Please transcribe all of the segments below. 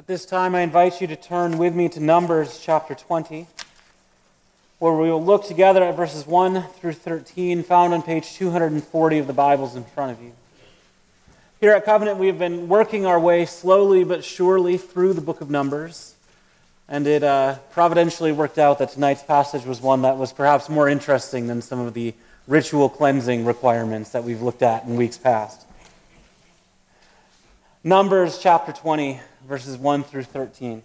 At this time, I invite you to turn with me to Numbers chapter 20, where we will look together at verses 1 through 13, found on page 240 of the Bibles in front of you. Here at Covenant, we have been working our way slowly but surely through the book of Numbers, and it providentially worked out that tonight's passage was one that was perhaps more interesting than some of the ritual cleansing requirements that we've looked at in weeks past. Numbers chapter 20, verses 1 through 13.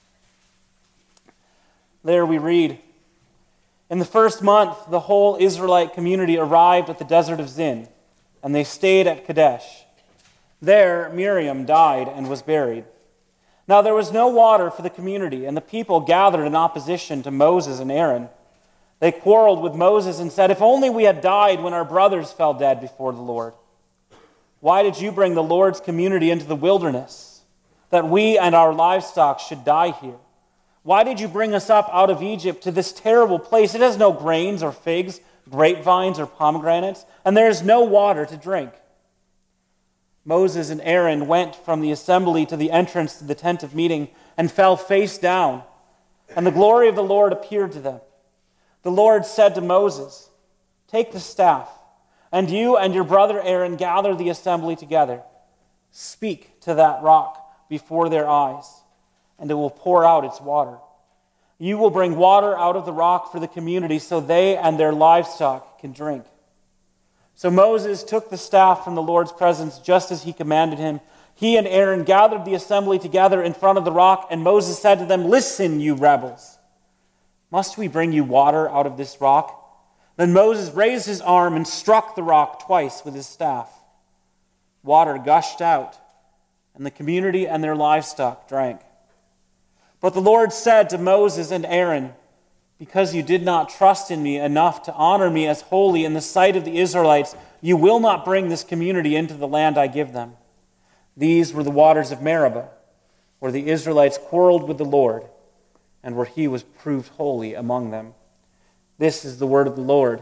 There we read, "In the first month, the whole Israelite community arrived at the desert of Zin, and they stayed at Kadesh. There Miriam died and was buried. Now there was no water for the community, and the people gathered in opposition to Moses and Aaron. They quarreled with Moses and said, 'If only we had died when our brothers fell dead before the Lord. Why did you bring the Lord's community into the wilderness, that we and our livestock should die here? Why did you bring us up out of Egypt to this terrible place? It has no grains or figs, grapevines or pomegranates, and there is no water to drink.' Moses and Aaron went from the assembly to the entrance to the tent of meeting and fell face down, and the glory of the Lord appeared to them. The Lord said to Moses, 'Take the staff, and you and your brother Aaron gather the assembly together. Speak to that rock before their eyes, and it will pour out its water. You will bring water out of the rock for the community so they and their livestock can drink.' So Moses took the staff from the Lord's presence just as he commanded him. He and Aaron gathered the assembly together in front of the rock, and Moses said to them, 'Listen, you rebels. Must we bring you water out of this rock?' Then Moses raised his arm and struck the rock twice with his staff. Water gushed out, and the community and their livestock drank. But the Lord said to Moses and Aaron, 'Because you did not trust in me enough to honor me as holy in the sight of the Israelites, you will not bring this community into the land I give them.' These were the waters of Meribah, where the Israelites quarreled with the Lord, and where he was proved holy among them. This is the word of the Lord.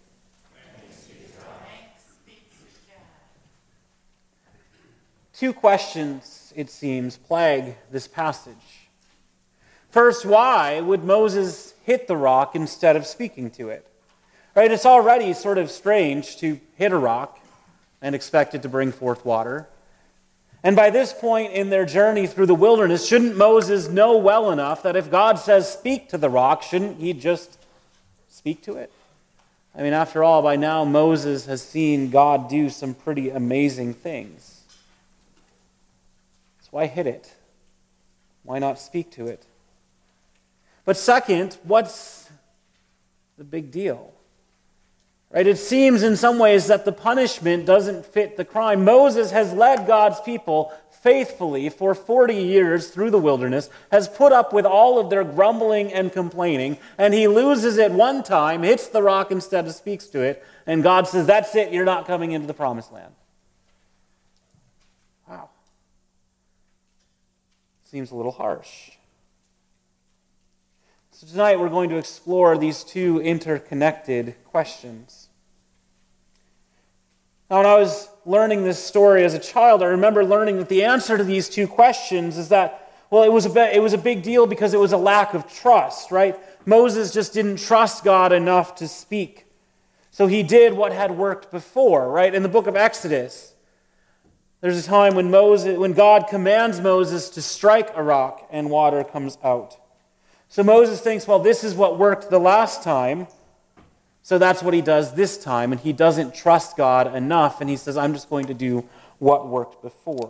Two questions, it seems, plague this passage. First, why would Moses hit the rock instead of speaking to it? Right? It's already sort of strange to hit a rock and expect it to bring forth water. And by this point in their journey through the wilderness, shouldn't Moses know well enough that if God says speak to the rock, shouldn't he just speak to it? I mean, after all, by now Moses has seen God do some pretty amazing things. So why hit it? Why not speak to it? But second, what's the big deal? Right? It seems in some ways that the punishment doesn't fit the crime. Moses has led God's people faithfully for 40 years through the wilderness, has put up with all of their grumbling and complaining, and he loses it one time, hits the rock instead of speaks to it, and God says, "That's it, you're not coming into the promised land." Wow. Seems a little harsh. So tonight we're going to explore these two interconnected questions. Now, when I was learning this story as a child, I remember learning that the answer to these two questions is that, well, it was a big deal because it was a lack of trust, right? Moses just didn't trust God enough to speak. So he did what had worked before, right? In the book of Exodus, there's a time when God commands Moses to strike a rock and water comes out. So Moses thinks, well, this is what worked the last time, so that's what he does this time, and he doesn't trust God enough, and he says, I'm just going to do what worked before.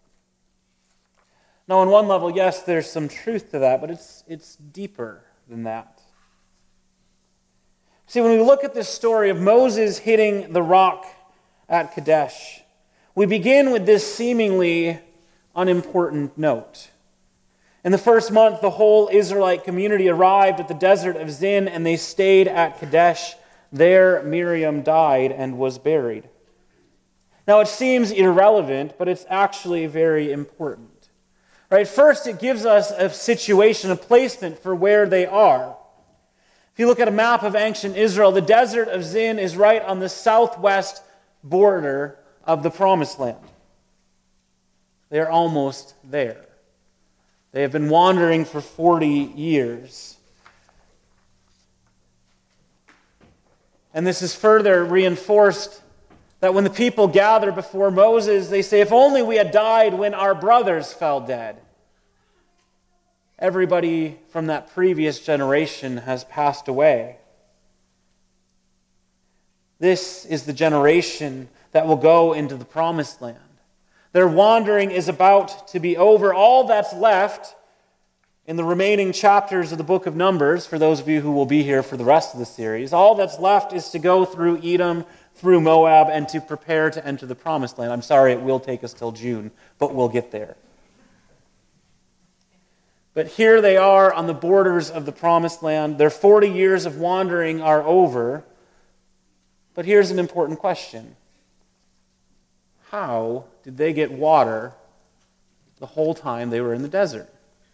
Now, on one level, yes, there's some truth to that, but it's deeper than that. See, when we look at this story of Moses hitting the rock at Kadesh, we begin with this seemingly unimportant note. In the first month, the whole Israelite community arrived at the desert of Zin, and they stayed at Kadesh. There Miriam died and was buried. Now, it seems irrelevant, but it's actually very important. Right? First, it gives us a situation, a placement for where they are. If you look at a map of ancient Israel, the desert of Zin is right on the southwest border of the Promised Land. They're almost there. They have been wandering for 40 years. And this is further reinforced that when the people gather before Moses, they say, if only we had died when our brothers fell dead. Everybody from that previous generation has passed away. This is the generation that will go into the promised land. Their wandering is about to be over. All that's left in the remaining chapters of the book of Numbers, for those of you who will be here for the rest of the series, all that's left is to go through Edom, through Moab, and to prepare to enter the promised land. I'm sorry, it will take us till June, but we'll get there. But here they are on the borders of the promised land. Their 40 years of wandering are over. But here's an important question. How did they get water the whole time they were in the desert?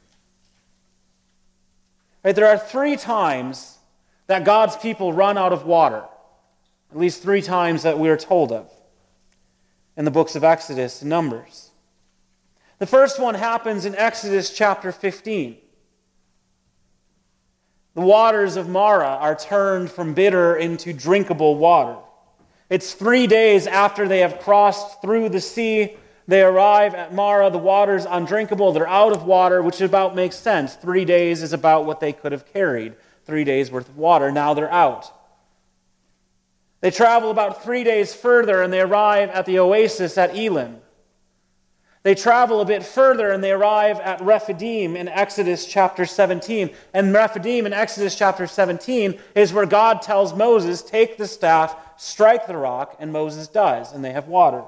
Right, there are 3 times that God's people run out of water. At least 3 times that we are told of in the books of Exodus and Numbers. The first one happens in Exodus chapter 15. The waters of Marah are turned from bitter into drinkable water. It's 3 days after they have crossed through the sea. They arrive at Marah. The water's undrinkable. They're out of water, which about makes sense. 3 days is about what they could have carried. 3 days worth of water. Now they're out. They travel about 3 days further and they arrive at the oasis at Elim. They travel a bit further and they arrive at Rephidim in Exodus chapter 17. And Rephidim in Exodus chapter 17 is where God tells Moses, take the staff, strike the rock, and Moses does, and they have water.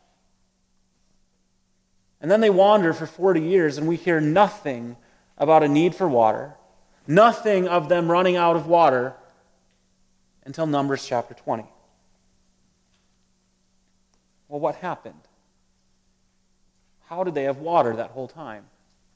And then they wander for 40 years and we hear nothing about a need for water, nothing of them running out of water until Numbers chapter 20. Well, what happened? How did they have water that whole time?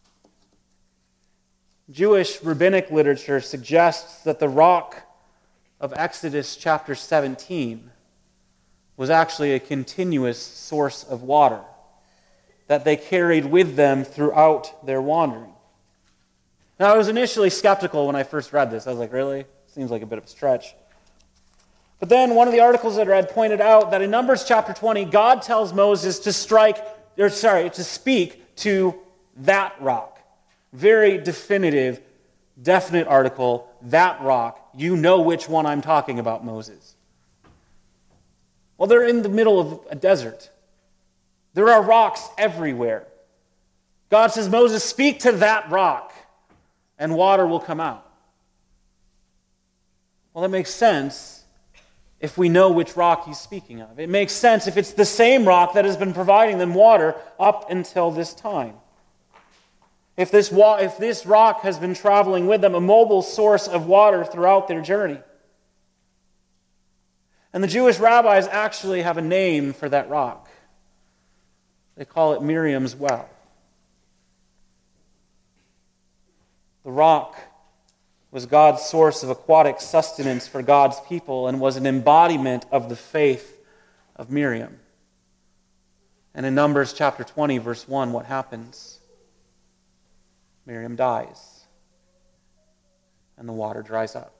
Jewish rabbinic literature suggests that the rock of Exodus chapter 17 was actually a continuous source of water that they carried with them throughout their wandering. Now, I was initially skeptical when I first read this. I was like, really? Seems like a bit of a stretch. But then one of the articles that I read pointed out that in Numbers chapter 20, God tells Moses to speak to that rock. Very definitive, definite article, that rock. You know which one I'm talking about, Moses. Well, they're in the middle of a desert. There are rocks everywhere. God says, Moses, speak to that rock, and water will come out. Well, that makes sense if we know which rock he's speaking of. It makes sense if it's the same rock that has been providing them water up until this time. If this rock has been traveling with them, a mobile source of water throughout their journey. And the Jewish rabbis actually have a name for that rock. They call it Miriam's well. The rock was God's source of aquatic sustenance for God's people and was an embodiment of the faith of Miriam. And in Numbers chapter 20, verse 1, what happens? Miriam dies, and the water dries up.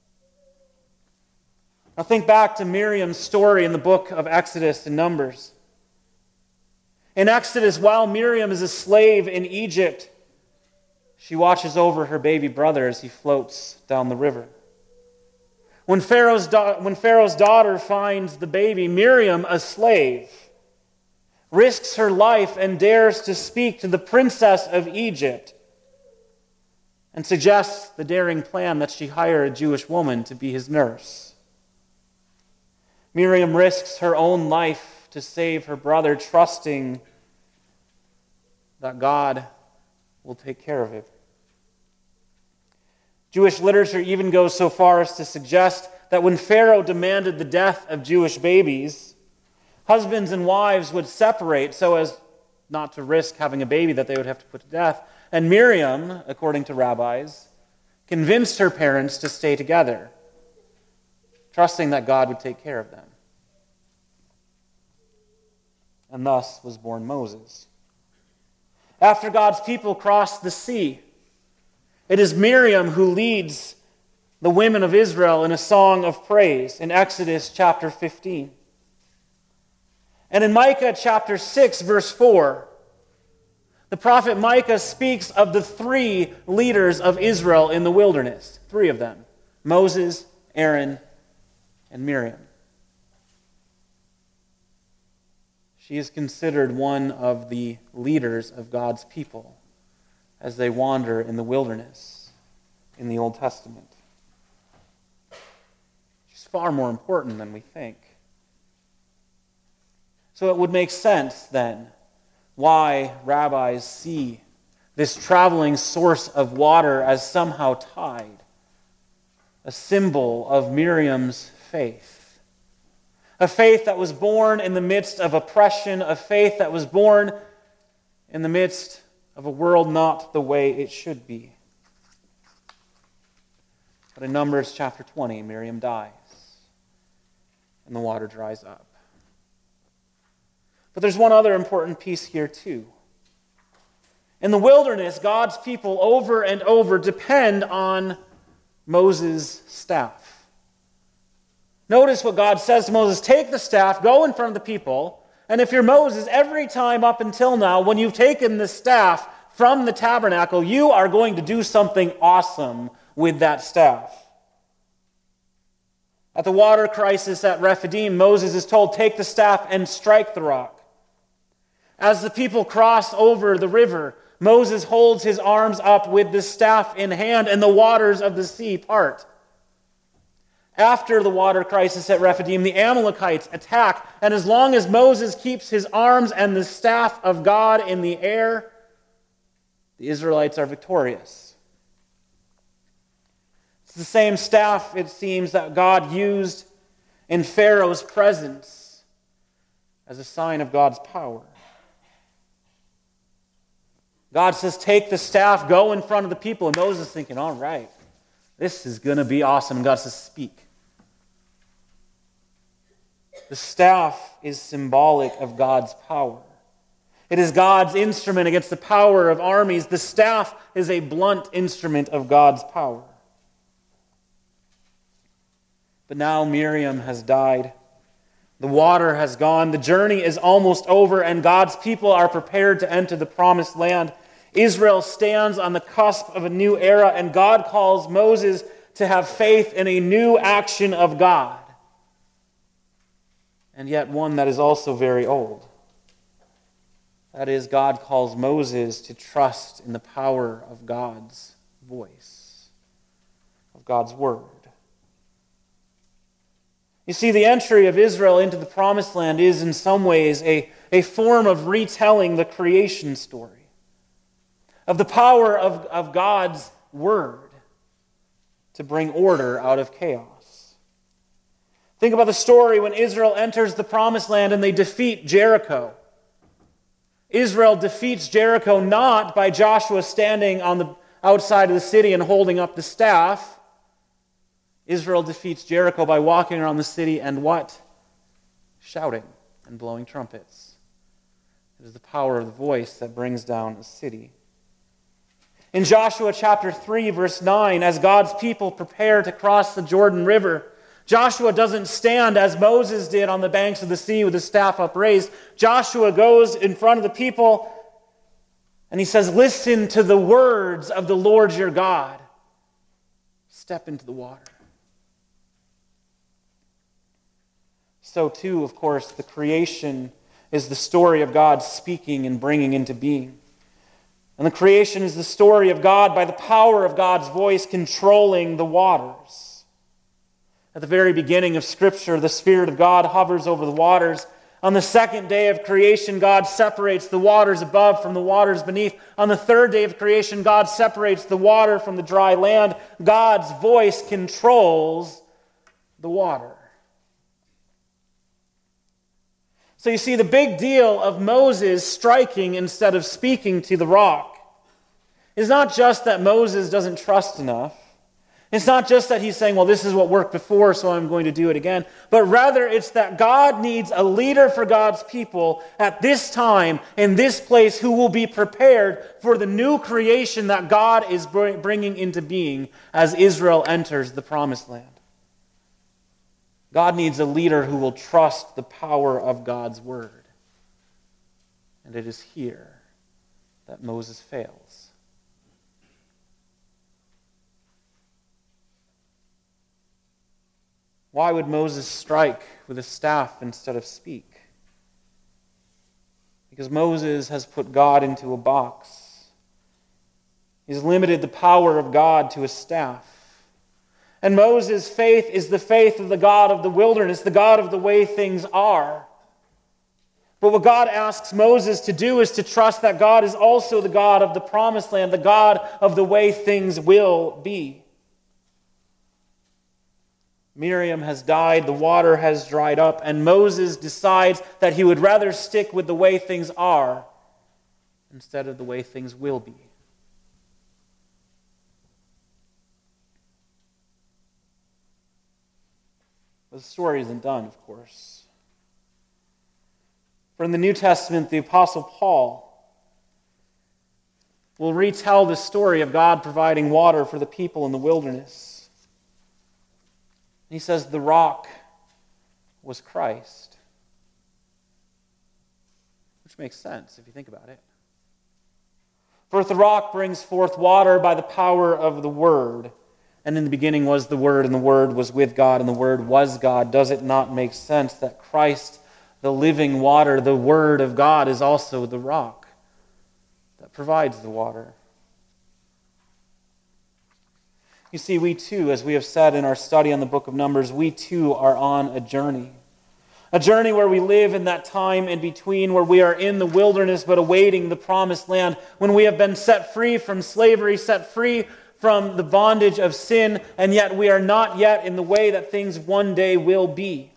Now think back to Miriam's story in the book of Exodus and Numbers. In Exodus, while Miriam is a slave in Egypt, she watches over her baby brother as he floats down the river. When Pharaoh's daughter finds the baby, Miriam, a slave, risks her life and dares to speak to the princess of Egypt and suggests the daring plan that she hire a Jewish woman to be his nurse. Miriam risks her own life to save her brother, trusting that God will take care of it. Jewish literature even goes so far as to suggest that when Pharaoh demanded the death of Jewish babies, husbands and wives would separate so as not to risk having a baby that they would have to put to death. And Miriam, according to rabbis, convinced her parents to stay together, trusting that God would take care of them. And thus was born Moses. after God's people crossed the sea. It is Miriam who leads the women of Israel in a song of praise in Exodus chapter 15. And in Micah chapter 6, verse 4, the prophet Micah speaks of the three leaders of Israel in the wilderness. Three of them: Moses, Aaron, and Miriam. She is considered one of the leaders of God's people as they wander in the wilderness in the Old Testament. She's far more important than we think. So it would make sense then why rabbis see this traveling source of water as somehow tied, a symbol of Miriam's faith. A faith that was born in the midst of oppression, a faith that was born in the midst of a world not the way it should be. But in Numbers chapter 20, Miriam dies, and the water dries up. But there's one other important piece here too. In the wilderness, God's people over and over depend on Moses' staff. Notice what God says to Moses: take the staff, go in front of the people, and if you're Moses, every time up until now, when you've taken the staff from the tabernacle, you are going to do something awesome with that staff. At the water crisis at Rephidim, Moses is told, take the staff and strike the rock. As the people cross over the river, Moses holds his arms up with the staff in hand, and the waters of the sea part. After the water crisis at Rephidim, the Amalekites attack, and as long as Moses keeps his arms and the staff of God in the air, the Israelites are victorious. It's the same staff, it seems, that God used in Pharaoh's presence as a sign of God's power. God says, take the staff, go in front of the people. And Moses is thinking, all right, this is going to be awesome. And God says, speak. The staff is symbolic of God's power. It is God's instrument against the power of armies. The staff is a blunt instrument of God's power. But now Miriam has died. The water has gone. The journey is almost over, and God's people are prepared to enter the promised land. Israel stands on the cusp of a new era, and God calls Moses to have faith in a new action of God, and yet one that is also very old. That is, God calls Moses to trust in the power of God's voice, of God's word. You see, the entry of Israel into the Promised Land is in some ways a form of retelling the creation story, of the power of God's word to bring order out of chaos. Think about the story when Israel enters the Promised Land and they defeat Jericho. Israel defeats Jericho not by Joshua standing on the outside of the city and holding up the staff. Israel defeats Jericho by walking around the city and what? Shouting and blowing trumpets. It is the power of the voice that brings down a city. In Joshua chapter 3, verse 9, as God's people prepare to cross the Jordan River, Joshua doesn't stand as Moses did on the banks of the sea with his staff upraised. Joshua goes in front of the people and he says, listen to the words of the Lord your God. Step into the water. So too, of course, the creation is the story of God speaking and bringing into being. And the creation is the story of God by the power of God's voice controlling the waters. At the very beginning of Scripture, the Spirit of God hovers over the waters. On the second day of creation, God separates the waters above from the waters beneath. On the third day of creation, God separates the water from the dry land. God's voice controls the water. So you see, the big deal of Moses striking instead of speaking to the rock is not just that Moses doesn't trust enough. It's not just that he's saying, well, this is what worked before, so I'm going to do it again. But rather, it's that God needs a leader for God's people at this time, in this place, who will be prepared for the new creation that God is bringing into being as Israel enters the promised land. God needs a leader who will trust the power of God's word. And it is here that Moses fails. Why would Moses strike with a staff instead of speak? Because Moses has put God into a box. He's limited the power of God to a staff. And Moses' faith is the faith of the God of the wilderness, the God of the way things are. But what God asks Moses to do is to trust that God is also the God of the promised land, the God of the way things will be. Miriam has died, the water has dried up, and Moses decides that he would rather stick with the way things are instead of the way things will be. But the story isn't done, of course. For in the New Testament, the Apostle Paul will retell the story of God providing water for the people in the wilderness. He says the rock was Christ. Which makes sense if you think about it. For if the rock brings forth water by the power of the Word, and in the beginning was the Word, and the Word was with God, and the Word was God, does it not make sense that Christ, the living water, the Word of God, is also the rock that provides the water? You see, we too, as we have said in our study on the book of Numbers, we too are on a journey. A journey where we live in that time in between, where we are in the wilderness but awaiting the promised land, when we have been set free from slavery, set free from the bondage of sin, and yet we are not yet in the way that things one day will be.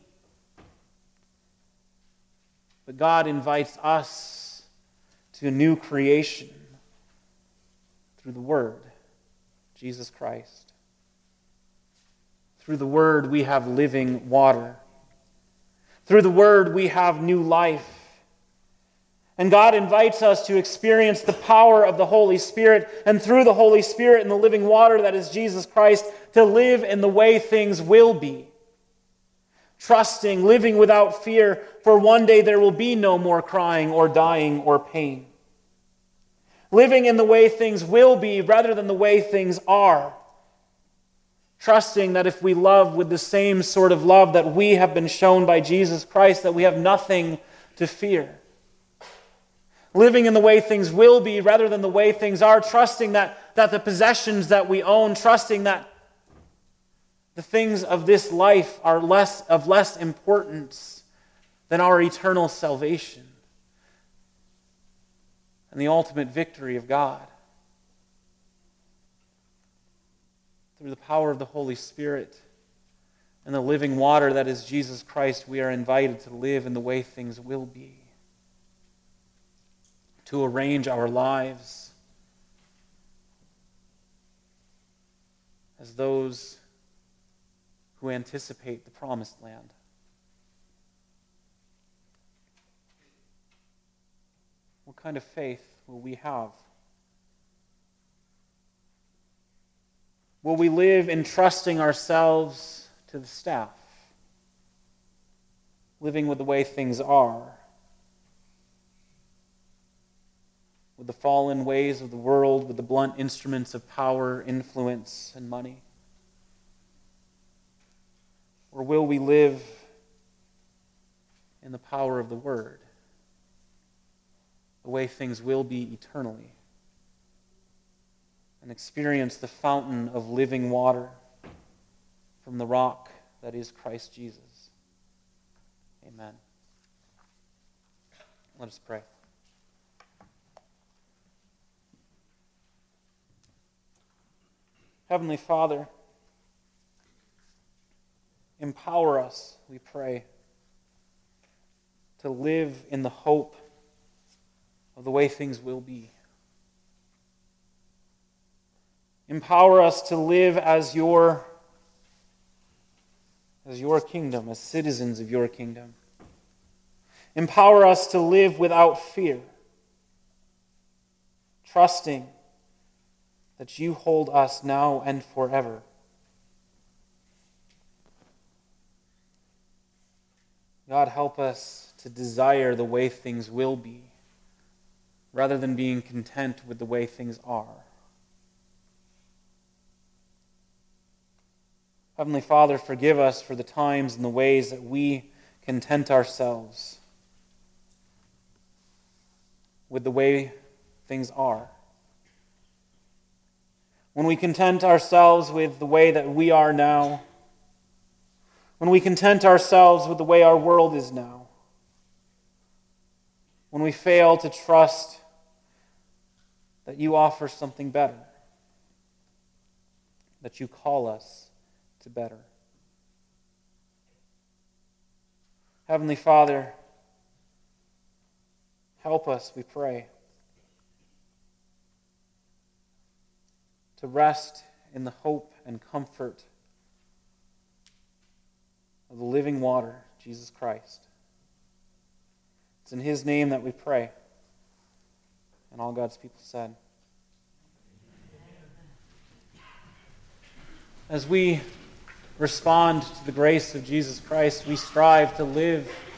But God invites us to a new creation through the Word, Jesus Christ. Through the Word we have living water. Through the Word we have new life. And God invites us to experience the power of the Holy Spirit, and through the Holy Spirit and the living water that is Jesus Christ, to live in the way things will be. Trusting, living without fear, for one day there will be no more crying or dying or pain. Living in the way things will be rather than the way things are. Trusting that if we love with the same sort of love that we have been shown by Jesus Christ, that we have nothing to fear. Living in the way things will be rather than the way things are. Trusting that the possessions that we own, trusting that the things of this life are of less importance than our eternal salvation and the ultimate victory of God. Through the power of the Holy Spirit and the living water that is Jesus Christ, we are invited to live in the way things will be. To arrange our lives as those who anticipate the promised land. What kind of faith will we have? Will we live in trusting ourselves to the staff, living with the way things are, with the fallen ways of the world, with the blunt instruments of power, influence, and money? Or will we live in the power of the Word, the way things will be eternally, and experience the fountain of living water from the rock that is Christ Jesus? Amen. Let us pray. Heavenly Father, empower us, we pray, to live in the hope of the way things will be. Empower us to live as your kingdom, as citizens of your kingdom. Empower us to live without fear, trusting that you hold us now and forever. God, help us to desire the way things will be, rather than being content with the way things are. Heavenly Father, forgive us for the times and the ways that we content ourselves with the way things are. When we content ourselves with the way that we are now, when we content ourselves with the way our world is now, when we fail to trust that you offer something better, that you call us to better. Heavenly Father, help us, we pray, to rest in the hope and comfort of the living water, Jesus Christ. It's in His name that we pray. And all God's people said. As we respond to the grace of Jesus Christ, we strive to live